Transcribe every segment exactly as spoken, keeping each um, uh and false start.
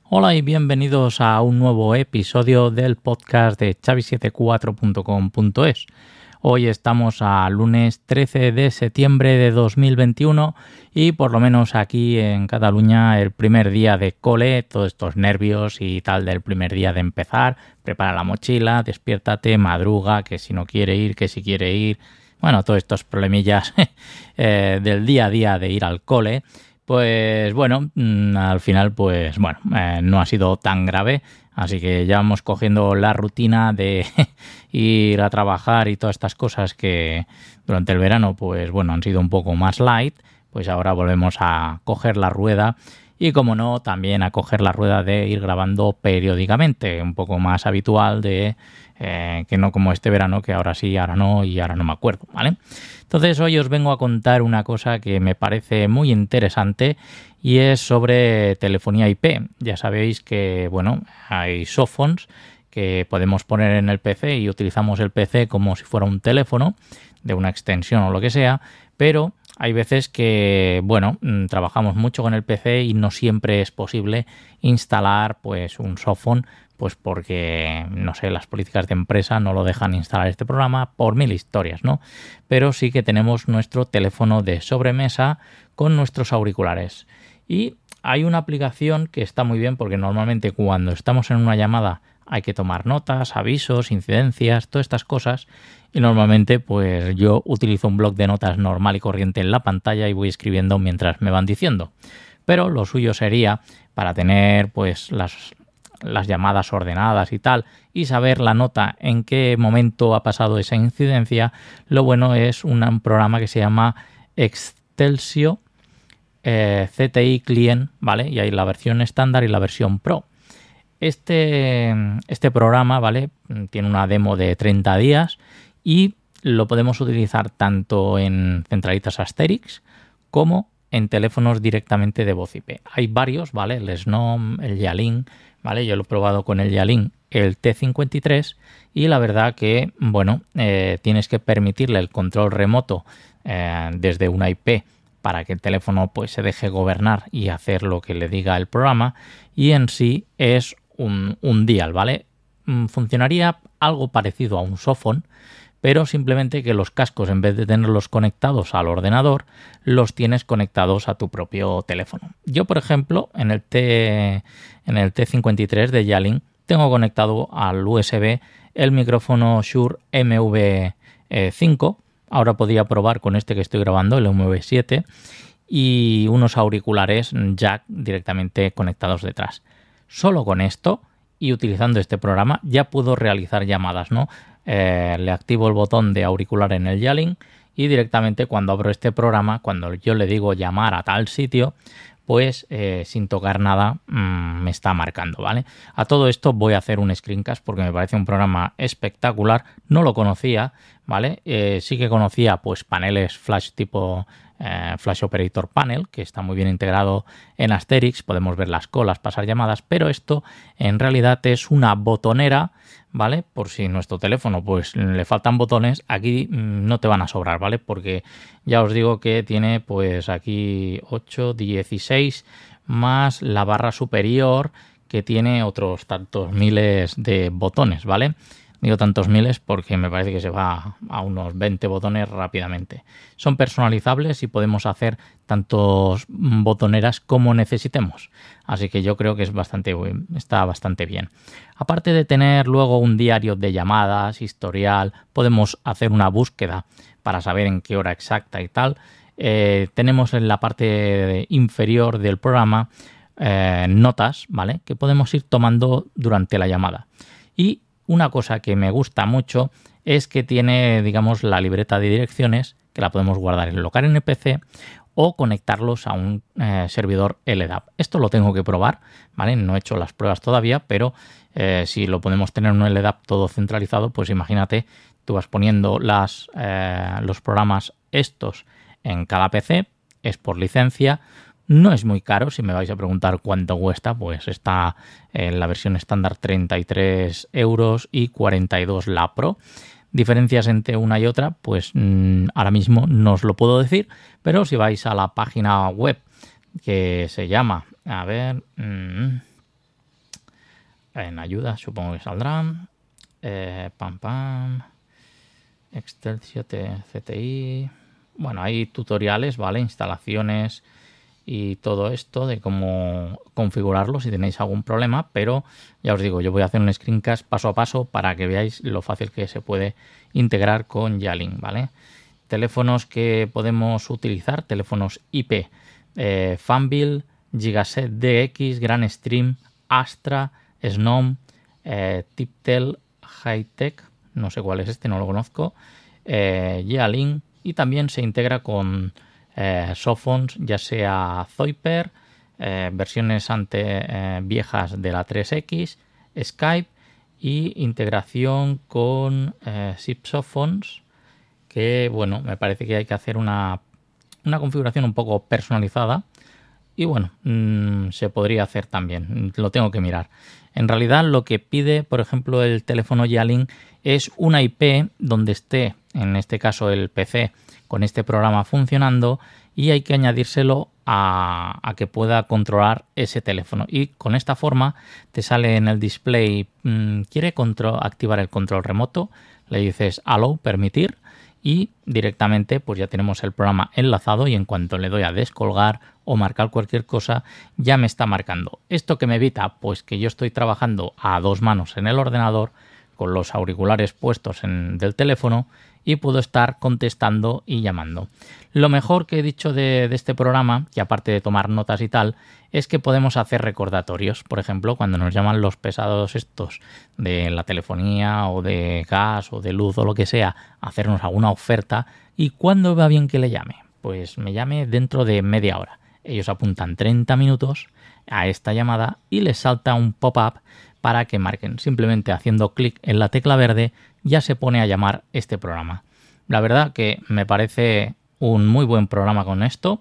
Hola y bienvenidos a un nuevo episodio del podcast de Xavi setenta y cuatro punto com punto es. Hoy estamos a lunes trece de septiembre de dos mil veintiuno y por lo menos aquí en Cataluña el primer día de cole, todos estos nervios y tal del primer día de empezar, prepara la mochila, despiértate, madruga, que si no quiere ir, que si quiere ir, bueno, todos estos problemillas eh, del día a día de ir al cole. Pues bueno, al final pues bueno, eh, no ha sido tan grave, así que ya vamos cogiendo la rutina de ir a trabajar y todas estas cosas que durante el verano pues bueno han sido un poco más light, pues ahora volvemos a coger la rueda y como no también a coger la rueda de ir grabando periódicamente, un poco más habitual de eh, que no como este verano que ahora sí, ahora no y ahora no me acuerdo, ¿vale? Entonces hoy os vengo a contar una cosa que me parece muy interesante y es sobre telefonía I P. Ya sabéis que bueno, hay softphones que podemos poner en el P C y utilizamos el P C como si fuera un teléfono de una extensión o lo que sea, pero hay veces que, bueno, trabajamos mucho con el P C y no siempre es posible instalar pues un softphone, pues porque, no sé, las políticas de empresa no lo dejan instalar este programa por mil historias, ¿no? Pero sí que tenemos nuestro teléfono de sobremesa con nuestros auriculares. Y hay una aplicación que está muy bien porque normalmente cuando estamos en una llamada hay que tomar notas, avisos, incidencias, todas estas cosas. Y normalmente pues yo utilizo un bloc de notas normal y corriente en la pantalla y voy escribiendo mientras me van diciendo. Pero lo suyo sería, para tener pues las, las llamadas ordenadas y tal, y saber la nota en qué momento ha pasado esa incidencia, lo bueno es un programa que se llama Excelsior eh, C T I Client, ¿vale? Y hay la versión estándar y la versión Pro. Este, este programa, ¿vale? Tiene una demo de treinta días y lo podemos utilizar tanto en centralitas Asterix como en teléfonos directamente de voz I P. Hay varios, ¿vale? El Snom, el Yalin, ¿vale? Yo lo he probado con el Yalin, el T cincuenta y tres y la verdad que, bueno, eh, tienes que permitirle el control remoto eh, desde una I P para que el teléfono pues se deje gobernar y hacer lo que le diga el programa y en sí es un, un dial, ¿vale? Funcionaría algo parecido a un softphone, pero simplemente que los cascos, en vez de tenerlos conectados al ordenador, los tienes conectados a tu propio teléfono. Yo, por ejemplo, en el T, en el T cincuenta y tres de Yalin, tengo conectado al U S B el micrófono Shure M V cinco. Ahora podría probar con este que estoy grabando, el M V siete, y unos auriculares jack directamente conectados detrás. Solo con esto y utilizando este programa ya puedo realizar llamadas, ¿no? Eh, le activo el botón de auricular en el Yalin y directamente cuando abro este programa, cuando yo le digo llamar a tal sitio, pues eh, sin tocar nada mmm, me está marcando, ¿vale? A todo esto voy a hacer un screencast porque me parece un programa espectacular. No lo conocía, ¿vale? Eh, sí que conocía pues paneles flash tipo eh, Flash Operator Panel, que está muy bien integrado en Asterix. Podemos ver las colas, pasar llamadas, pero esto en realidad es una botonera, ¿vale? Por si nuestro teléfono pues le faltan botones, aquí no te van a sobrar, ¿vale? Porque ya os digo que tiene pues aquí ocho, dieciséis más la barra superior que tiene otros tantos miles de botones, ¿vale? Digo tantos miles porque me parece que se va a unos veinte botones rápidamente. Son personalizables y podemos hacer tantos botoneras como necesitemos. Así que yo creo que es bastante, está bastante bien. Aparte de tener luego un diario de llamadas, historial, podemos hacer una búsqueda para saber en qué hora exacta y tal. Eh, tenemos en la parte inferior del programa eh, notas, ¿vale? Que podemos ir tomando durante la llamada. Y una cosa que me gusta mucho es que tiene, digamos, la libreta de direcciones que la podemos guardar en local en el P C o conectarlos a un eh, servidor L D A P. Esto lo tengo que probar, ¿vale? No he hecho las pruebas todavía, pero eh, si lo podemos tener en un L D A P todo centralizado, pues imagínate, tú vas poniendo las, eh, los programas estos en cada P C, es por licencia. No es muy caro, si me vais a preguntar cuánto cuesta, pues está en la versión estándar treinta y tres euros y cuarenta y dos la Pro. Diferencias entre una y otra, pues mmm, ahora mismo no os lo puedo decir, pero si vais a la página web que se llama, a ver, mmm, en ayuda supongo que saldrán. Eh, pam pam. Excelsior C T I. Bueno, hay tutoriales, ¿vale? Instalaciones y todo esto de cómo configurarlo si tenéis algún problema, pero ya os digo, yo voy a hacer un screencast paso a paso para que veáis lo fácil que se puede integrar con Yealink, ¿vale? Teléfonos que podemos utilizar, teléfonos I P, eh, Fanvil, Gigaset D X, Grandstream, Astra, Snom, eh, Tiptel, Hightech, no sé cuál es este, no lo conozco, eh, Yealink, y también se integra con eh, softphones, ya sea Zoiper, eh, versiones ante, eh, viejas de la tres X, Skype y integración con eh, Zip Softphones, que bueno, me parece que hay que hacer una, una configuración un poco personalizada y bueno, mmm, se podría hacer también, lo tengo que mirar. En realidad lo que pide, por ejemplo, el teléfono Yealink es una I P donde esté, en este caso el P C, con este programa funcionando y hay que añadírselo a, a que pueda controlar ese teléfono. Y con esta forma te sale en el display, mmm, ¿quiere control, activar el control remoto? Le dices allow, permitir, y directamente pues ya tenemos el programa enlazado y en cuanto le doy a descolgar o marcar cualquier cosa ya me está marcando. ¿Esto que me evita? Pues que yo estoy trabajando a dos manos en el ordenador con los auriculares puestos en, del teléfono y puedo estar contestando y llamando. Lo mejor que he dicho de, de este programa, que aparte de tomar notas y tal, es que podemos hacer recordatorios. Por ejemplo, cuando nos llaman los pesados estos de la telefonía o de gas o de luz o lo que sea, hacernos alguna oferta. ¿Y cuándo va bien que le llame? Pues me llame dentro de media hora. Ellos apuntan treinta minutos a esta llamada y les salta un pop-up para que marquen. Simplemente haciendo clic en la tecla verde ya se pone a llamar este programa. La verdad que me parece un muy buen programa con esto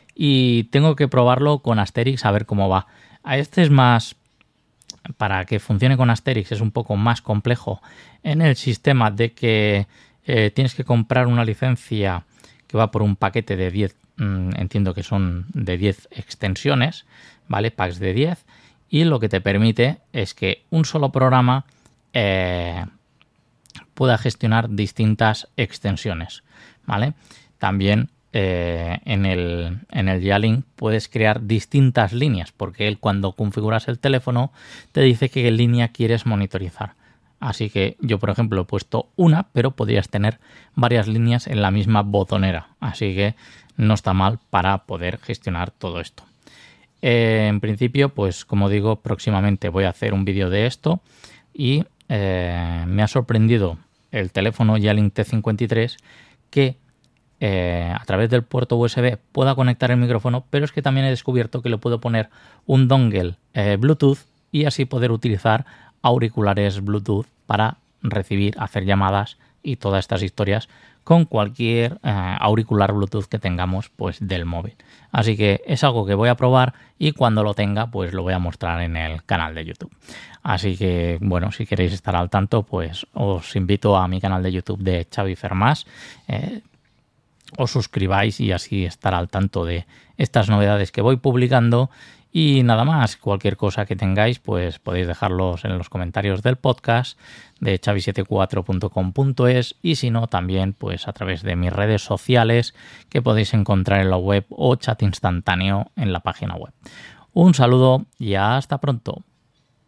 y tengo que probarlo con Asterix a ver cómo va. A este es más, para que funcione con Asterix es un poco más complejo en el sistema de que eh, tienes que comprar una licencia que va por un paquete de diez, mmm, entiendo que son de diez extensiones, ¿vale? Packs de diez, y lo que te permite es que un solo programa eh, pueda gestionar distintas extensiones, ¿vale? También eh, en el, en el Yealink puedes crear distintas líneas, porque él cuando configuras el teléfono te dice qué línea quieres monitorizar. Así que yo, por ejemplo, he puesto una, pero podrías tener varias líneas en la misma botonera. Así que no está mal para poder gestionar todo esto. Eh, en principio, pues como digo, próximamente voy a hacer un vídeo de esto y eh, me ha sorprendido el teléfono Yealink T cincuenta y tres que eh, a través del puerto U S B pueda conectar el micrófono, pero es que también he descubierto que le puedo poner un dongle eh, Bluetooth y así poder utilizar auriculares Bluetooth para recibir, hacer llamadas y todas estas historias con cualquier eh, auricular Bluetooth que tengamos pues del móvil. Así que es algo que voy a probar y cuando lo tenga pues lo voy a mostrar en el canal de YouTube. Así que bueno, si queréis estar al tanto pues os invito a mi canal de YouTube de Xavi Fermás. Eh, os suscribáis y así estar al tanto de estas novedades que voy publicando. Y nada más, cualquier cosa que tengáis, pues podéis dejarlos en los comentarios del podcast de xavi setenta y cuatro punto com punto es y si no, también pues a través de mis redes sociales que podéis encontrar en la web o chat instantáneo en la página web. Un saludo y hasta pronto.